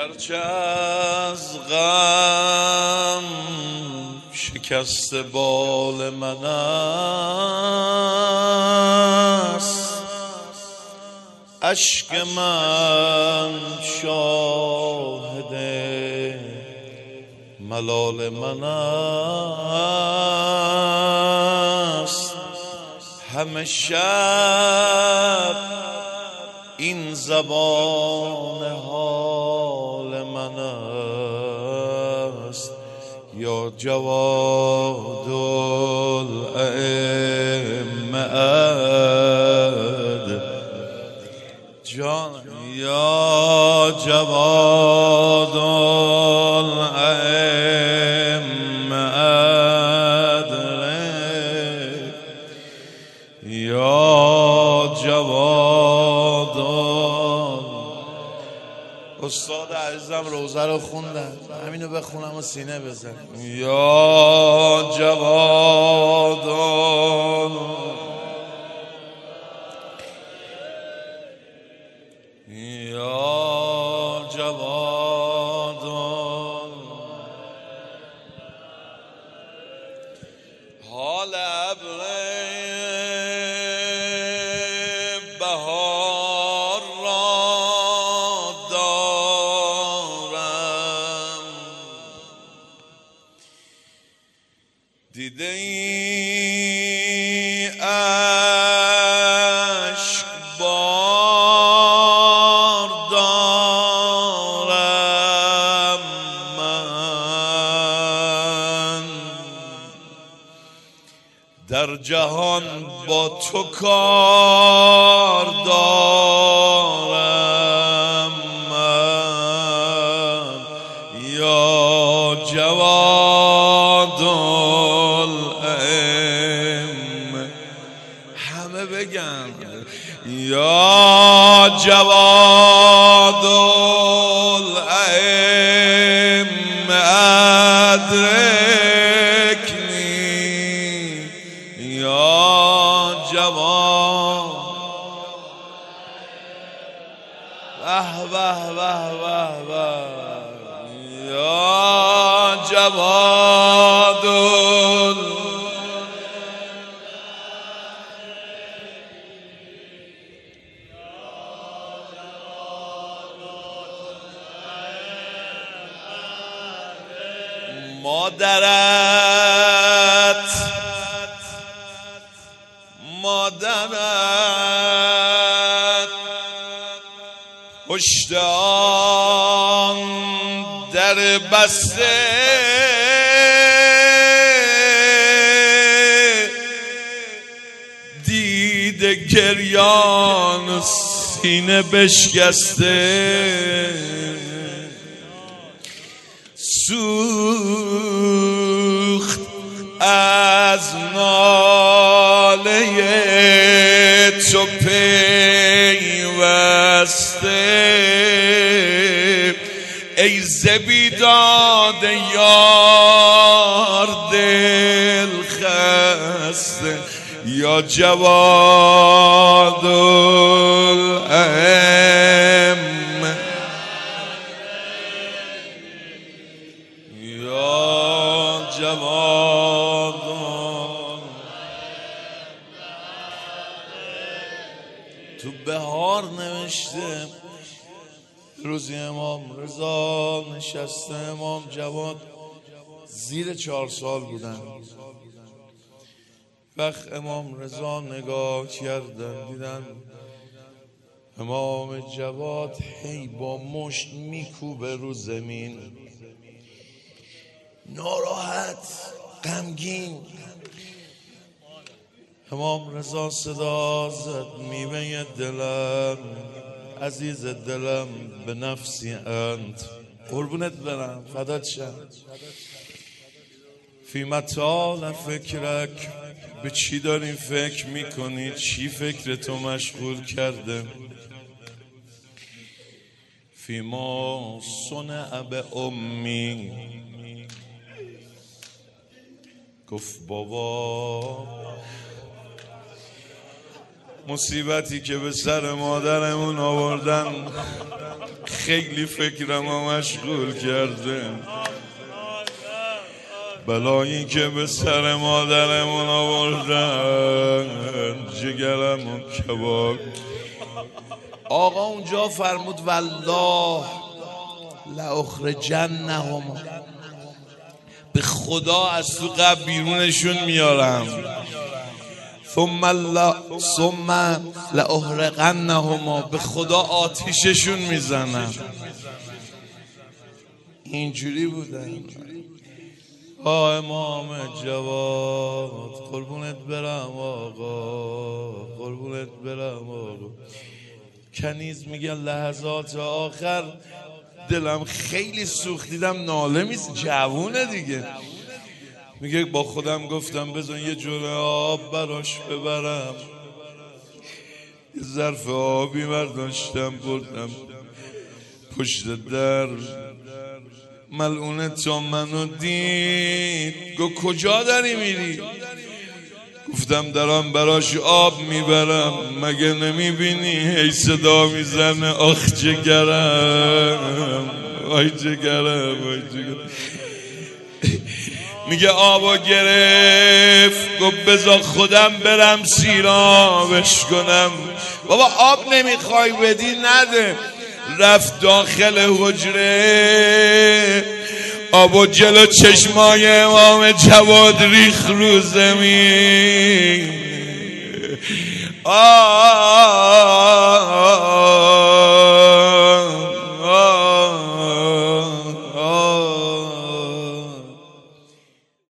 گرچه از غم شکست بال من است، اشک من شاهد ملال من است. همه شب این زبان حال من است. یا جواد الائمه جان، یا جواد الائمه، یا جواد. استاد عزیزم روزه رو خوندن، همینو بخونم و سینه بزن. یا جواد یا جواد، حال ابر بهار را دارم. دیده ای اشک بار دارم من، در جهان با تو کار دارم من. یا جواد الائمه، همه بگن یا جواد الائمه ادرکنی. یا جواد، واه واه واه واه واه، یا جواد مادرت پشت آن در بسته دیده گریان سینه بشکسته، سوخت از ناله تو پیوسته. ای ز بیداد یار دل خسته، یا جواد الائمه، یا جواد. تو بهار نوشته روزی امام رضا نشسته، امام جواد زیر 4 سال بودن. وقت امام رضا نگاه کردن دیدن امام جواد هی با مشت میکوبه رو زمین، ناراحت غمگین. امام رضا صدا زد میوه دلم، عزیز دلم، به نفسی انت، قربونت برم فدات شم. فی مطال فکرک، به چی داری فکر میکنی؟ چی فکر تو مشغول کرده؟ فی ما صنع بامی، گفت بابا مصیبتی که به سر مادرمون آوردن خیلی فکرمو مشغول کرده، بلایی که به سر مادرمون آوردن جگرمو کباب. آقا اونجا فرمود والله لاخرجنهم، به خدا از تو قبر بیرونشون میارم، ثم لاحرقنهم، به خدا آتیششون میزنم. اینجوری بودن. امام جواد قربونت برم آقا، قربونت برم آقا. کنیز میگه لحظات آخر دلم خیلی سوخت، دیدم ناله میز، جوونه دیگه. میگه با خودم گفتم بذار یه جور آب براش ببرم، یه ظرف آبی برداشتم بردم پشت در. ملعونه تا منو دید گو کجا داری میری؟ گفتم دارم براش آب میبرم، مگه نمیبینی هی صدا میزنه آخ جگرم، آی جگرم، آی جگرم. میگه آبو گرفت گفت بذار خودم برم سیرابش کنم. بابا آب نمیخوای بدی نده. رفت داخل حجره، آبو جلو چشمای امام جواد ریخ رو زمین. آه